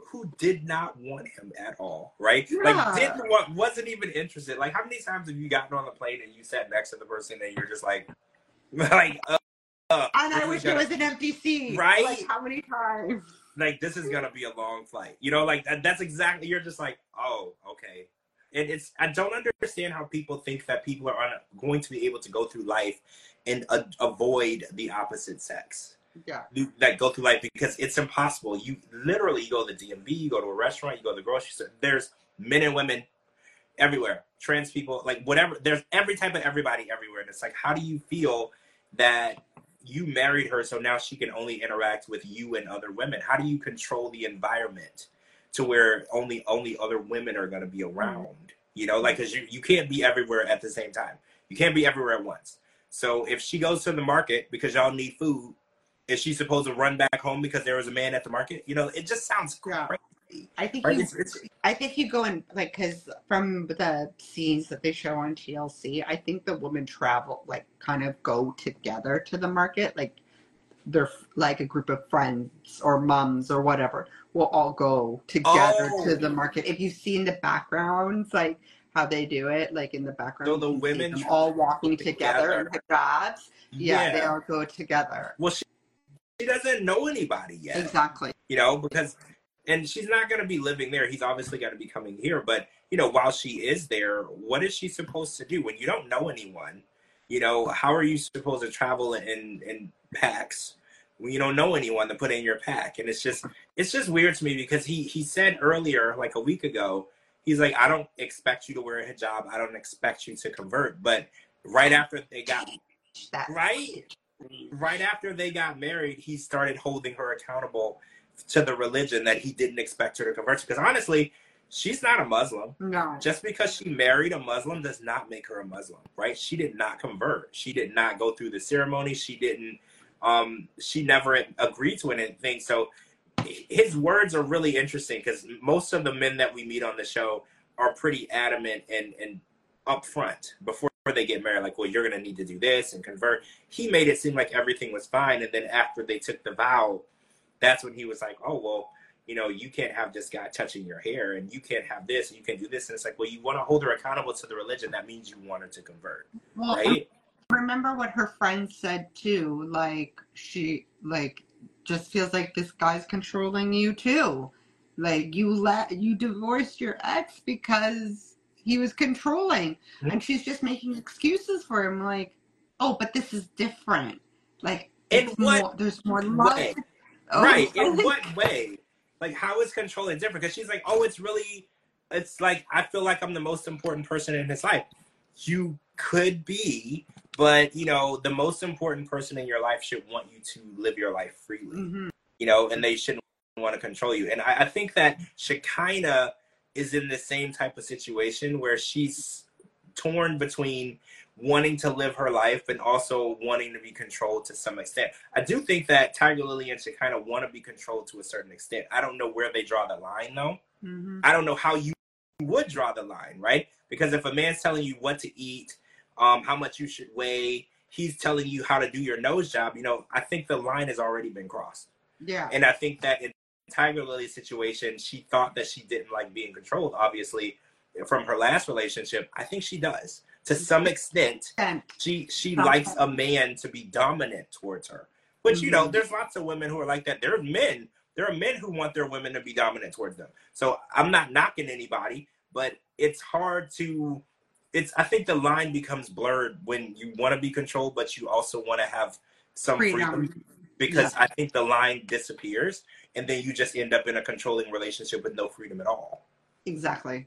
who did not want him at all, right? Yeah. Like, didn't want, wasn't even interested. Like, how many times have you gotten on the plane and you sat next to the person and you're just like, like, uh, uh, And I this is wish gonna- it was an empty seat. Right? Like, how many times? like, this is gonna be a long flight, you know, like that, that's exactly, you're just like, oh, okay. And it's, I don't understand how people think that people are on, going to be able to go through life and uh, avoid the opposite sex. Yeah. You, that go through life, because it's impossible. You literally, you go to the D M V, you go to a restaurant, you go to the grocery store, there's men and women everywhere, trans people, like whatever, there's every type of everybody everywhere. And it's like, how do you feel that you married her so now she can only interact with you and other women? How do you control the environment to where only only other women are going to be around? You know, like, because you, you can't be everywhere at the same time. You can't be everywhere at once. So if she goes to the market because y'all need food, is she supposed to run back home because there was a man at the market? You know, it just sounds crazy. I think Right? you, It's- it's- I think you go in, like, because from the scenes that they show on T L C, I think the women travel, like, kind of go together to the market. Like, they're like a group of friends or moms or whatever will all go together Oh. to the market. If you see in the backgrounds, like, how they do it, like in the background, So you the can see women them tra- all walking together in together. hijabs. Yeah, Yeah. they all go together. Well, she, she doesn't know anybody yet. Exactly. You know, because, and she's not going to be living there. He's obviously going to be coming here. But, you know, while she is there, what is she supposed to do when you don't know anyone? You know, how are you supposed to travel in, in packs when you don't know anyone to put in your pack? And it's just, it's just weird to me, because he, he said earlier, like a week ago, he's like, I don't expect you to wear a hijab. I don't expect you to convert. But right after they got, That. right, right after they got married, he started holding her accountable to the religion that he didn't expect her to convert to. Because honestly, she's not a Muslim. No. Just because she married a Muslim does not make her a Muslim, right? She did not convert. She did not go through the ceremony. She didn't, um, she never agreed to anything. So his words are really interesting, because most of the men that we meet on the show are pretty adamant and, and upfront before they get married. Like, well, you're going to need to do this and convert. He made it seem like everything was fine. And then after they took the vow, that's when he was like, oh, well, you know, you can't have this guy touching your hair, and you can't have this, and you can't do this. And it's like, well, you want to hold her accountable to the religion. That means you want her to convert, Well, right? remember what her friend said too, like, she, like, just feels like this guy's controlling you too. Like, you let, you divorced your ex because he was controlling. Mhm. And she's just making excuses for him, like, oh, but this is different. Like, In it's what more, there's more love. way? Oh, Right. In like- what way? Like, how is controlling different? Because she's like, oh, it's really, it's like, I feel like I'm the most important person in his life. You could be, but, you know, the most important person in your life should want you to live your life freely, Mhm. you know, and they shouldn't want to control you. And I, I think that Shekinah is in the same type of situation where she's torn between wanting to live her life and also wanting to be controlled to some extent. I do think that Tiger Lily and Shekinah want to be controlled to a certain extent. I don't know where they draw the line, though. Mhm. I don't know how you would draw the line, right? Because if a man's telling you what to eat, um, how much you should weigh, he's telling you how to do your nose job, you know, I think the line has already been crossed. Yeah. And I think that in Tiger Lily's situation, she thought that she didn't like being controlled, obviously, from her last relationship. I think she does. To some extent, And she she Some- likes a man to be dominant towards her. Which, you know, Mhm. there's lots of women who are like that. There are men. There are men who want their women to be dominant towards them. So I'm not knocking anybody, but it's hard to, it's, I think the line becomes blurred when you want to be controlled, but you also want to have some freedom. freedom. Because I think the line disappears, and then you just end up in a controlling relationship with no freedom at all. Exactly.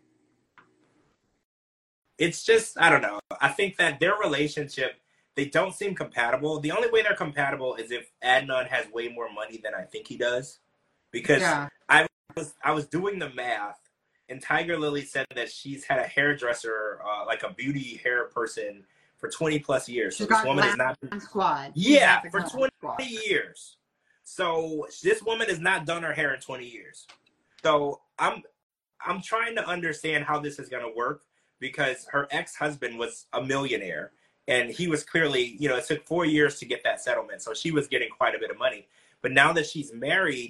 It's just, I don't know. I think that their relationship, they don't seem compatible. The only way they're compatible is if Adnan has way more money than I think he does. Because Yeah. I was I was doing the math, and Tiger Lily said that she's had a hairdresser, uh, like a beauty hair person, for twenty plus years. So She's this got woman is not. Glam Squad. She's Yeah, got the for Glam twenty Squad. years. So this woman has not done her hair in twenty years. So I'm I'm trying to understand how this is going to work, because her ex-husband was a millionaire, and he was clearly, you know, it took four years to get that settlement. So she was getting quite a bit of money. But now that she's married,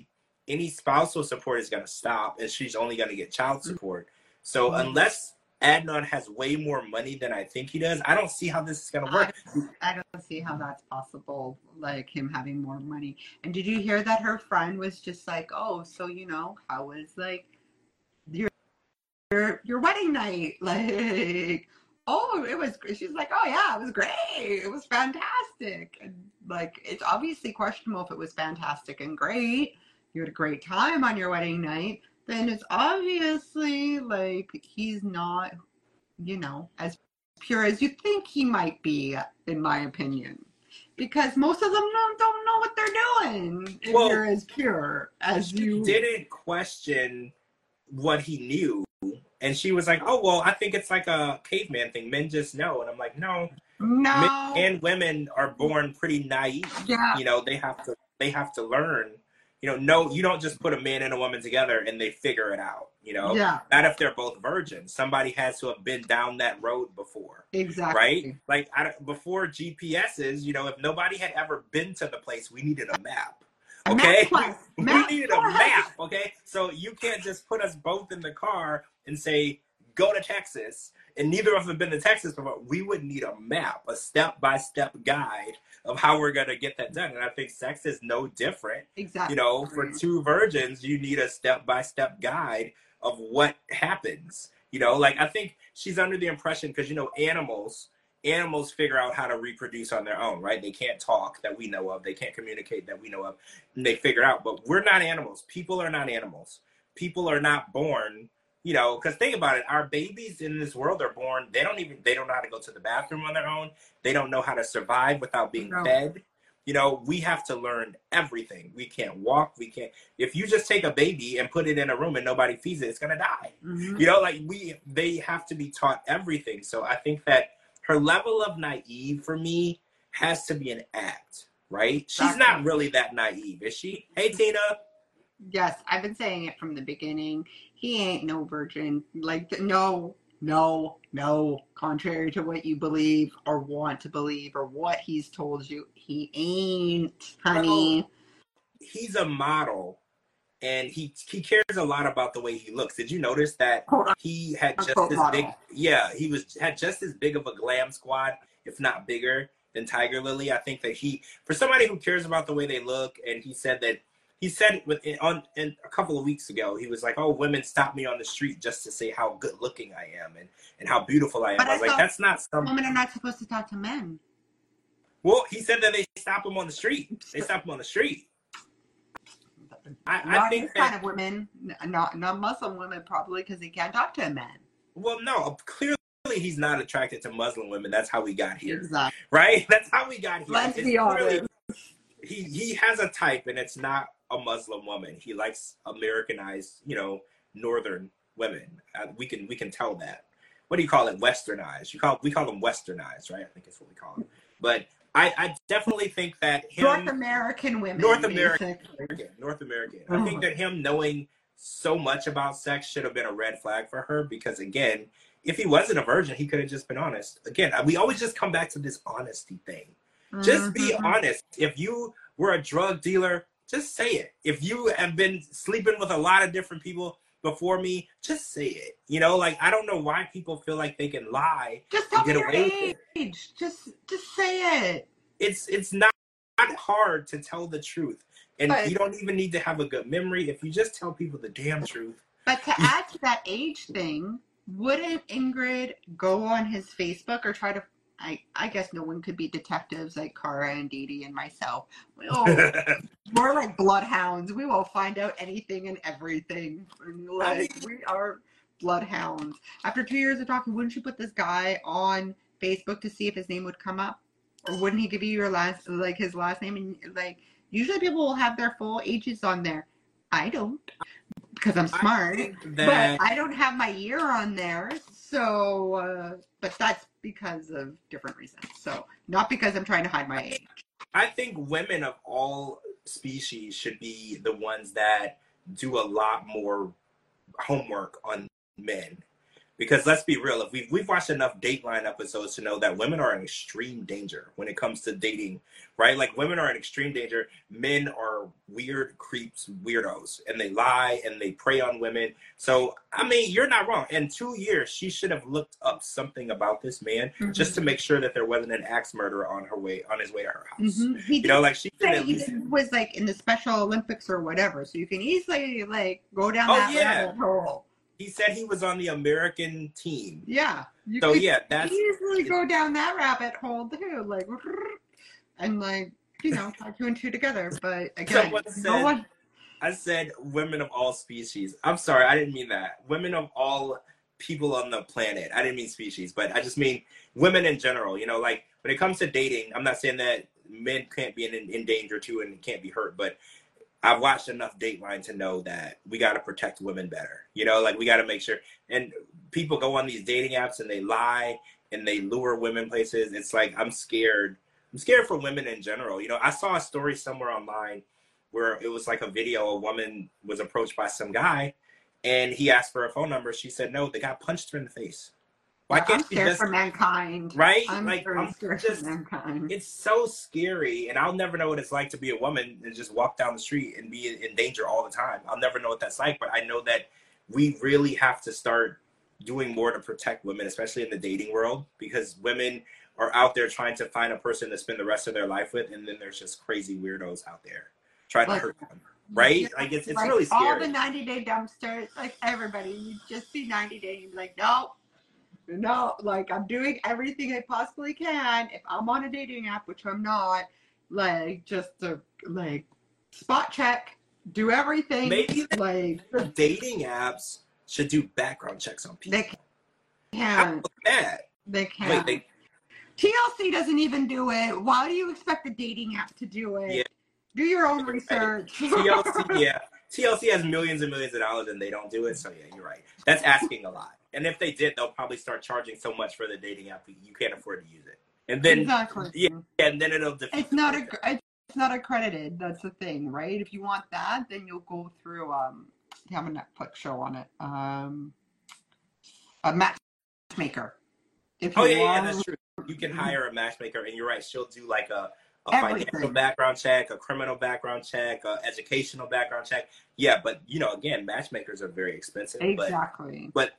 any spousal support is going to stop, and she's only going to get child support. So Mhm. unless Adnan has way more money than I think he does, I don't see how this is going to work. I, I don't see how that's possible, like him having more money. And did you hear that her friend was just like, oh, so, you know, how was like your your, your wedding night? Like, oh, it was, she's like, oh yeah, it was great. It was fantastic. And like, it's obviously questionable if it was fantastic and great. You had a great time on your wedding night. Then it's obviously like he's not, you know, as pure as you think he might be, in my opinion. Because most of them don't, don't know what they're doing if Well, you're as pure as she you. didn't question what he knew. And she was like, oh, well, I think it's like a caveman thing. Men just know. And I'm like, no, No. men and women are born pretty naive. Yeah. You know, they have to, they have to learn. You know, no, you don't just put a man and a woman together and they figure it out, you know? Yeah. Not if they're both virgins. Somebody has to have been down that road before. Exactly. Right? Like, I, before G P S's, you know, if nobody had ever been to the place, we needed a map. Okay? Map we map needed a map, okay? So you can't just put us both in the car and say, go to Texas. And neither of us have been to Texas before. We would need a map, a step-by-step guide of how we're going to get that done. And I think sex is no different. Exactly. You know, for two virgins, you need a step-by-step guide of what happens. You know, like, I think she's under the impression, because, you know, animals, animals figure out how to reproduce on their own, right? They can't talk that we know of. They can't communicate that we know of. And they figure out. But we're not animals. People are not animals. People are not born. You know, because think about it, our babies in this world are born, they don't even, they don't know how to go to the bathroom on their own. They don't know how to survive without being No. fed. You know, we have to learn everything. We can't walk. We can't, if you just take a baby and put it in a room and nobody feeds it, it's going to die. Mm-hmm. You know, like we, they have to be taught everything. So I think that her level of naive for me has to be an act, right? She's Exactly. not really that naive, is she? Hey, Tina. Yes, I've been saying it from the beginning. He ain't no virgin. Like, no, no, no. Contrary to what you believe or want to believe or what he's told you, he ain't, honey. Well, he's a model, and he he cares a lot about the way he looks. Did you notice that he had just Quote as model. big? Yeah, he was had just as big of a glam squad, if not bigger, than Tiger Lily. I think that he, for somebody who cares about the way they look, and he said that. He said with on in a couple of weeks ago, he was like, "Oh, women stop me on the street just to say how good looking I am and, and how beautiful I am." But I was I like, thought "That's not some." Women are not supposed to talk to men. Well, he said that they stop him on the street. They stop him on the street. I, Not I think this that, kind of women, not not Muslim women, probably because they can't talk to a man. well, no, clearly he's not attracted to Muslim women. That's how we got here, Exactly. right? That's how we got here. Let's It's be clearly- honest. He he has a type, and it's not a Muslim woman. He likes Americanized, you know, Northern women. Uh, we can we can tell that. What do you call it? Westernized. You call we call them Westernized, right? I think that's what we call them. But I, I definitely think that him North American women. North American, basically. North American. I think that him knowing so much about sex should have been a red flag for her, because again, if he wasn't a virgin, he could have just been honest. Again, we always just come back to this honesty thing. Just be Mhm. honest. If you were a drug dealer, just say it. If you have been sleeping with a lot of different people before me, just say it. You know, like, I don't know why people feel like they can lie Just and tell me get your away with it. age. Just just say it. It's it's not, not hard to tell the truth. And But- you don't even need to have a good memory. If you just tell people the damn truth. But to add to that age thing, wouldn't Ingrid go on his Facebook or try to? I, I guess no one could be detectives like Cara and Dee Dee and myself. Oh, we're like bloodhounds. We will find out anything and everything. Like, we are bloodhounds. After two years of talking, wouldn't you put this guy on Facebook to see if his name would come up? Or wouldn't he give you your last, like his last name? And like, usually people will have their full ages on there. I don't, because I'm smart. I think that, But I don't have my year on there, so, uh, but that's because of different reasons. So, not because I'm trying to hide my age. I think women of all species should be the ones that do a lot more homework on men. Because let's be real, if we've, we've watched enough Dateline episodes to know that women are in extreme danger when it comes to dating, right? Like women are in extreme danger. Men are weird creeps, weirdos, and they lie and they prey on women. So, I mean, you're not wrong. In two years, she should have looked up something about this man mm-hmm. just to make sure that there wasn't an axe murderer on her way, on his way to her house. Mm-hmm. You know, like she said at least... was like in the Special Olympics or whatever. So you can easily like go down oh, that yeah. rabbit hole. He said he was on the American team. Yeah. You so yeah, that's easily go down that rabbit hole too, like, and like you know, tie two and two together. But again, said, no one. I said women of all species. I'm sorry, I didn't mean that. Women of all people on the planet. I didn't mean species, but I just mean women in general. You know, like when it comes to dating, I'm not saying that men can't be in, in danger too and can't be hurt, but I've watched enough Dateline to know that we got to protect women better. You know, like we got to make sure. And people go on these dating apps and they lie and they lure women places. It's like, I'm scared. I'm scared for women in general. You know, I saw a story somewhere online where it was like a video. A woman was approached by some guy and he asked for a phone number. She said, no, the guy punched her in the face. Why can't I'm scared just, for mankind. Right? I'm like, I'm scared just, for mankind. It's so scary, and I'll never know what it's like to be a woman and just walk down the street and be in danger all the time. I'll never know what that's like, but I know that we really have to start doing more to protect women, especially in the dating world, because women are out there trying to find a person to spend the rest of their life with, and then there's just crazy weirdos out there trying like, to hurt them. Right? Yeah, like, it's, it's like really scary. All the ninety day dumpsters, like everybody, you just see ninety day and you're like, no. No, like I'm doing everything I possibly can. If I'm on a dating app, which I'm not, like just to like spot check, do everything. Maybe like dating apps should do background checks on people. They can. That they can. Wait, they, T L C doesn't even do it. Why do you expect a dating app to do it? Yeah. Do your own research. T L C, yeah. T L C has millions and millions of dollars and they don't do it. So yeah, you're right. That's asking a lot. And if they did, they'll probably start charging so much for the dating app you can't afford to use it. And then exactly. yeah, and then it'll defeat it's not a it's not accredited. That's the thing, right? If you want that, then you'll go through um they have a Netflix show on it. Um a matchmaker. If you oh yeah, want, yeah, that's true. You can hire a matchmaker and you're right, she'll do like a a Everything. financial background check, a criminal background check, a educational background check. Yeah, but you know, again, matchmakers are very expensive. Exactly. But, but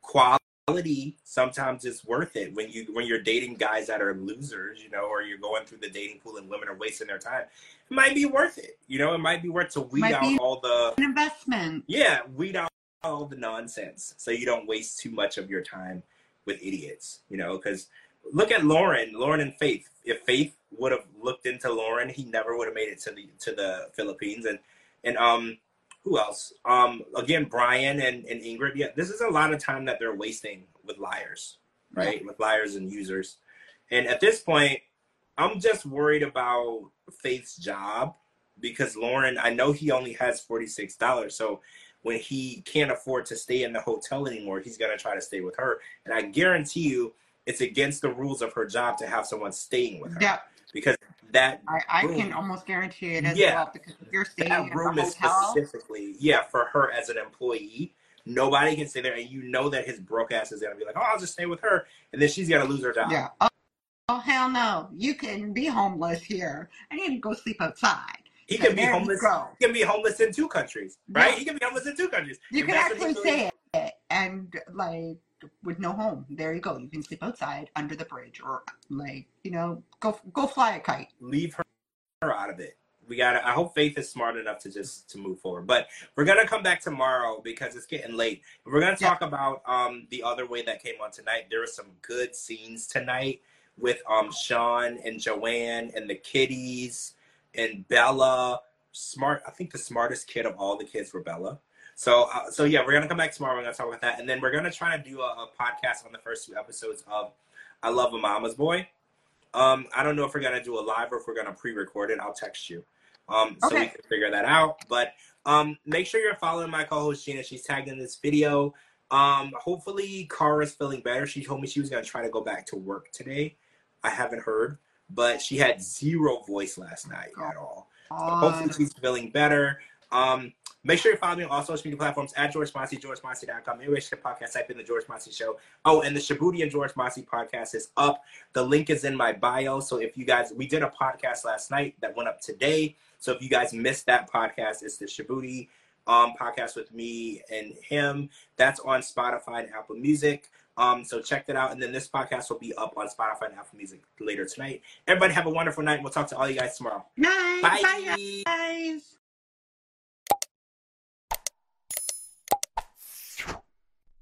quality sometimes is worth it when you when you're dating guys that are losers, you know, or you're going through the dating pool and women are wasting their time. It might be worth it. You know, it might be worth to weed might out all the an investment. Yeah, weed out all the nonsense so you don't waste too much of your time with idiots. You know, because look at Lauren, Lauren and Faith. If Faith would have looked into Lauren, he never would have made it to the to the Philippines. And and um, who else? Um, again, Brian and, and Ingrid. Yeah, this is a lot of time that they're wasting with liars, right? Yeah. With liars and users. And at this point, I'm just worried about Faith's job because Lauren, I know he only has forty-six dollars. So when he can't afford to stay in the hotel anymore, he's gonna try to stay with her. And I guarantee you, it's against the rules of her job to have someone staying with her. Yeah. Because that I, I room, can almost guarantee it as yeah, well. Because if you're staying that in room the is hotel, specifically, yeah, for her as an employee. Nobody can stay there, and you know that his broke ass is gonna be like, "Oh, I'll just stay with her," and then she's gonna lose her job. Yeah. Oh, oh hell no! You can be homeless here. I need to go sleep outside. He so can be homeless. He can be homeless in two countries, right? Yeah. He can be homeless in two countries. You can actually say it, and like. With no home, there you go. You can sleep outside under the bridge, or like you know, go go fly a kite. Leave her, her out of it. We gotta. I hope Faith is smart enough to just to move forward. But we're gonna come back tomorrow because it's getting late. We're gonna talk yeah. about um the other way that came on tonight. There were some good scenes tonight with um Sean and Joanne and the kiddies and Bella. Smart. I think the smartest kid of all the kids were Bella. So, uh, so yeah, we're going to come back tomorrow. We're going to talk about that. And then we're going to try to do a, a podcast on the first two episodes of I Love a Mama's Boy. Um, I don't know if we're going to do a live or if we're going to pre-record it. I'll text you. Um, so okay. we can figure that out. But um, make sure you're following my co-host, Gina. She's tagged in this video. Um, hopefully, Kara's feeling better. She told me she was going to try to go back to work today. I haven't heard. But she had zero voice last night at all. So hopefully she's feeling better. Um, make sure you follow me on all social media platforms at George Mossey, george mossey dot com. Anyway, podcast, type in the George Mossey Show. Oh, and the Shaboody and George Mossey podcast is up. The link is in my bio. So if you guys, we did a podcast last night that went up today. So if you guys missed that podcast, it's the Shaboody um, podcast with me and him. That's on Spotify and Apple Music. Um, so check that out. And then this podcast will be up on Spotify and Apple Music later tonight. Everybody have a wonderful night. We'll talk to all you guys tomorrow. Night. Bye. Bye, guys.